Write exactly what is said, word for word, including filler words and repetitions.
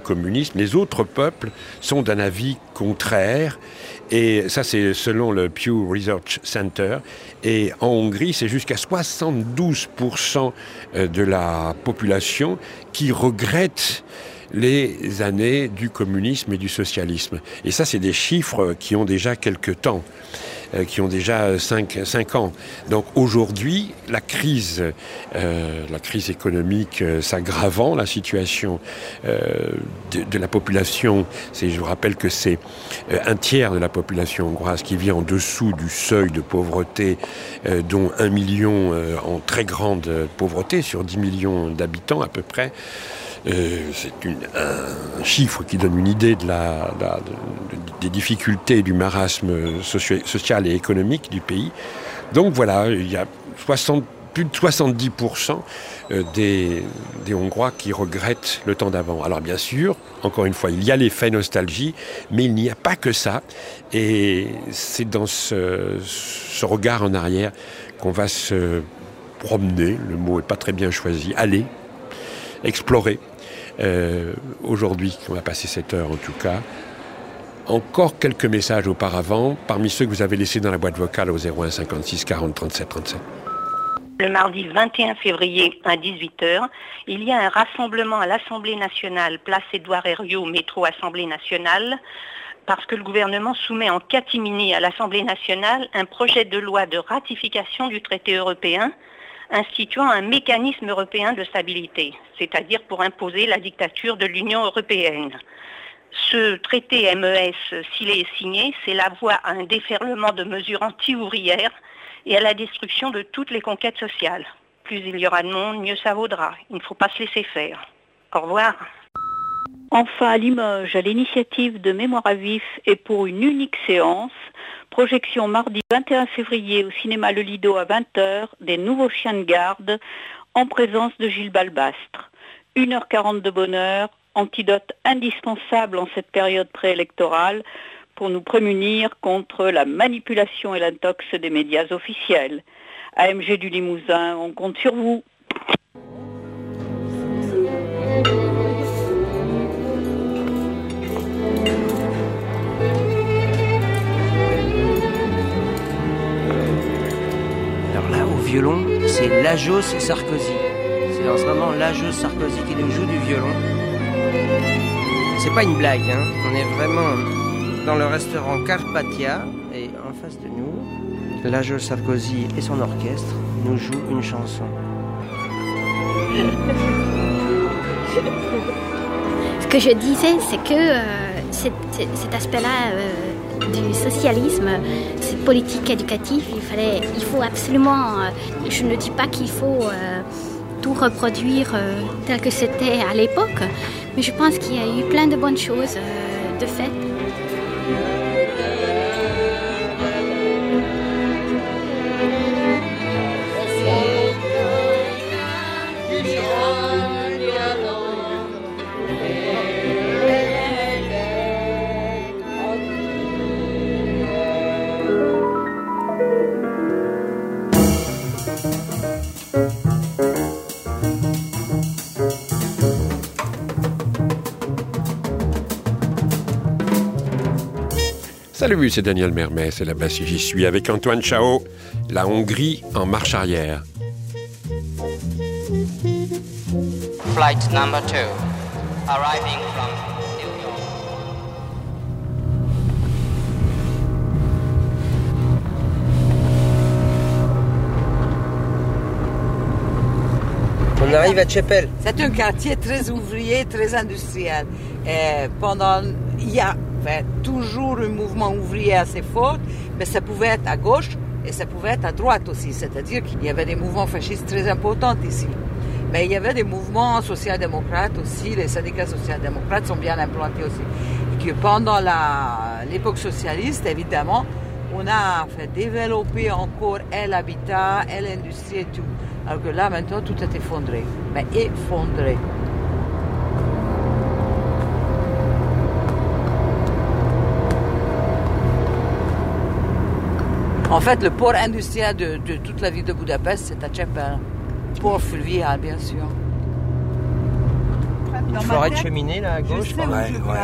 communisme. Les autres peuples sont d'un avis contraire. Et ça, c'est selon le Pew Research Center. Et en Hongrie, c'est jusqu'à soixante-douze pour cent de la population qui regrette les années du communisme et du socialisme. Et ça, c'est des chiffres qui ont déjà quelques temps, euh, qui ont déjà cinq, cinq ans. Donc aujourd'hui, la crise, euh, la crise économique euh, s'aggravant, la situation euh, de, de la population, c'est, je vous rappelle que c'est euh, un tiers de la population hongroise qui vit en dessous du seuil de pauvreté, euh, dont un million euh, en très grande pauvreté, sur dix millions d'habitants à peu près. Euh, c'est une, un chiffre qui donne une idée de la, la, de, de, des difficultés du marasme socio, social et économique du pays. Donc voilà, il y a soixante, plus de soixante-dix pour cent des, des Hongrois qui regrettent le temps d'avant. Alors bien sûr, encore une fois, il y a l'effet nostalgie, mais il n'y a pas que ça. Et c'est dans ce, ce regard en arrière qu'on va se promener, le mot n'est pas très bien choisi, aller, explorer. Euh, aujourd'hui, on va passer cette heure en tout cas. Encore quelques messages auparavant, parmi ceux que vous avez laissés dans la boîte vocale au zéro un cinquante-six quarante trente-sept trente-sept. Le mardi vingt et un février à dix-huit heures, il y a un rassemblement à l'Assemblée nationale, place Édouard Herriot, métro Assemblée nationale, parce que le gouvernement soumet en catimini à l'Assemblée nationale un projet de loi de ratification du traité européen instituant un mécanisme européen de stabilité, c'est-à-dire pour imposer la dictature de l'Union européenne. Ce traité M E S, s'il est signé, c'est la voie à un déferlement de mesures anti-ouvrières et à la destruction de toutes les conquêtes sociales. Plus il y aura de monde, mieux ça vaudra. Il ne faut pas se laisser faire. Au revoir. Enfin, à Limoges, à l'initiative de Mémoire à vif et pour une unique séance, projection mardi vingt et un février au cinéma Le Lido à vingt heures, des nouveaux chiens de garde en présence de Gilles Balbastre. une heure quarante de bonheur, antidote indispensable en cette période préélectorale pour nous prémunir contre la manipulation et l'intox des médias officiels. A M G du Limousin, on compte sur vous. Violon, c'est Lajos Sarkozy. C'est en ce moment Lajos Sarkozy qui nous joue du violon. C'est pas une blague, hein. On est vraiment dans le restaurant Carpathia et en face de nous, Lajos Sarkozy et son orchestre nous jouent une chanson. Ce que je disais, c'est que euh, cet, cet aspect-là euh, du socialisme, cette politique éducative, il fallait, il faut absolument, euh, je ne dis pas qu'il faut euh, tout reproduire euh, tel que c'était à l'époque, mais je pense qu'il y a eu plein de bonnes choses euh, de fait. Salut, c'est Daniel Mermet, c'est là-bas si j'y suis, avec Antoine Chao, la Hongrie en marche arrière. Flight number two, arriving from New York. On arrive à Tchepel. C'est un quartier très ouvrier, très industriel. Et pendant, il y a enfin, toujours un mouvement ouvrier assez fort, mais ça pouvait être à gauche et ça pouvait être à droite aussi. C'est-à-dire qu'il y avait des mouvements fascistes très importants ici. Mais il y avait des mouvements social-démocrates aussi, les syndicats social-démocrates sont bien implantés aussi. Et que pendant la, l'époque socialiste, évidemment, on a enfin, développé encore et l'habitat, et l'industrie et tout. Alors que là, maintenant, tout est effondré. Mais effondré. En fait, le port industriel de, de toute la ville de Budapest, c'est à Tchepel. Port fluvial, bien sûr. dans forêt ma de tête, cheminée là à gauche. je sais quand où même. je veux ouais.